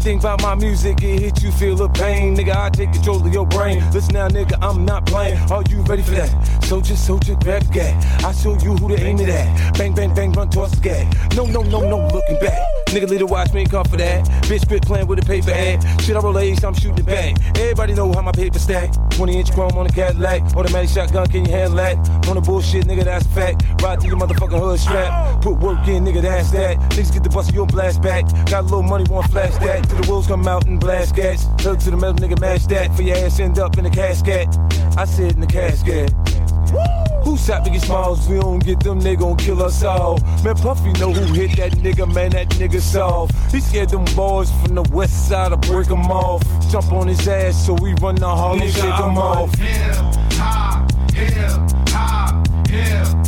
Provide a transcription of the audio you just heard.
thing about my music, it hit you, feel the pain. Nigga, I take control of your brain. Listen now, nigga, I'm not playing. Are you ready for that? Soldier, grab the gat. I show you who to aim it at. Bang, bang, bang, run towards the gat. No, looking back. Nigga, leader watch me, come for that. Bitch, quit playing with a paper ad. Shit, I roll A's, I'm shooting it back. Everybody know how my paper stack. 20-inch chrome on a Cadillac. Automatic shotgun, can you handle that? On the bullshit, nigga, that's a fact. Ride to your motherfucking hood strap. Put work in, nigga, that's that. Niggas get the bus of your blast back. Got a little money, want flash that. Till the wolves come out and blast cats. Tell to the metal, nigga, mash that. For your ass end up in the casket. I said in the casket. Who shot Biggie Smalls? We don't get them, they gon' kill us all. Man, Puffy know who hit that nigga, man, that nigga soft. He scared them boys from the west side to break them off. Jump on his ass so we run the hall and shake them off. Hip, hop, hip, hop, hip.